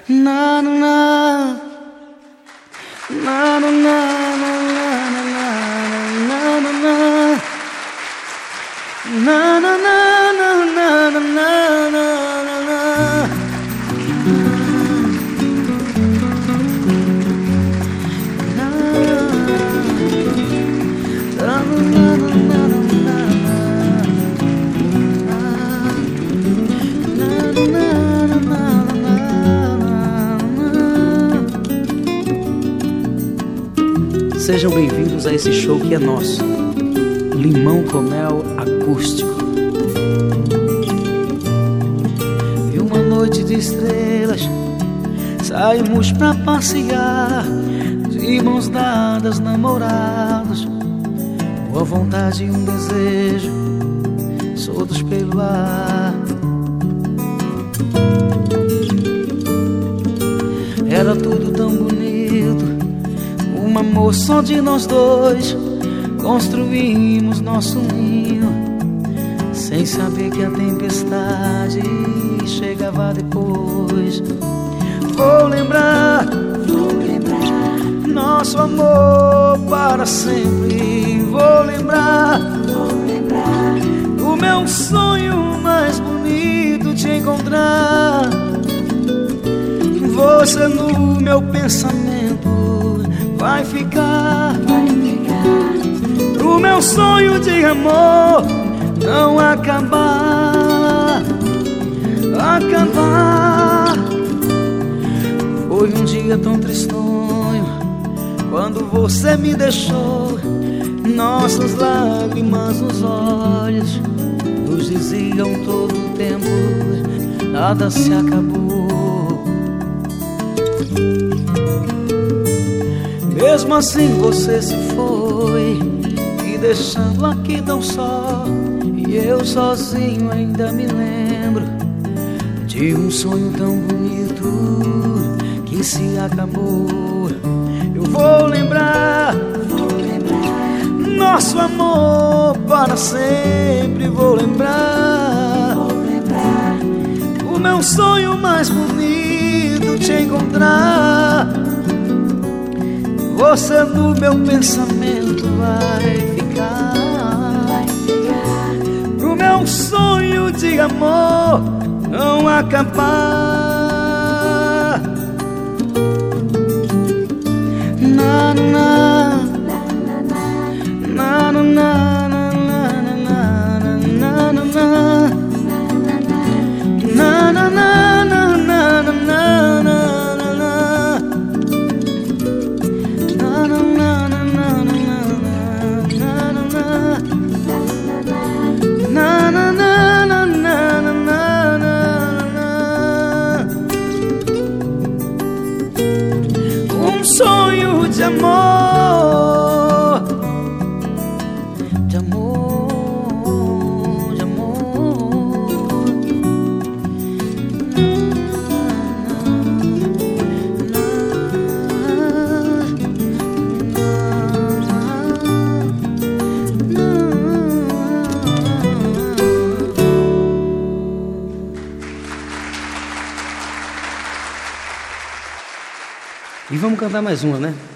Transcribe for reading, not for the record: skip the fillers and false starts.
Na na na na na na na na na na na Sejam bem-vindos a esse show que é nosso, Limão com Mel acústico. E uma noite de estrelas, saímos pra passear, de mãos dadas, namorados, boa vontade e um desejo, soltos pelo ar. Era tudo tão bonito, um amor só de nós dois. Construímos nosso ninho, sem saber que a tempestade chegava depois. Vou lembrar nosso amor para sempre. Vou lembrar o meu sonho mais bonito, te encontrar. Você no meu pensamento vai ficar. O meu sonho de amor não acabar. Foi um dia tão tristonho quando você me deixou. Nossas lágrimas nos olhos nos diziam todo o tempo: nada se acabou. Mesmo assim você se foi, me deixando aqui tão só. E eu sozinho ainda me lembro de um sonho tão bonito que se acabou. Eu vou lembrar nosso amor para sempre. Vou lembrar o meu sonho mais bonito, te encontrar. Você no meu pensamento vai ficar. Pro meu sonho de amor não acabar. Na na na na na sonho de amor, de amor, de amor. E vamos cantar mais uma, né?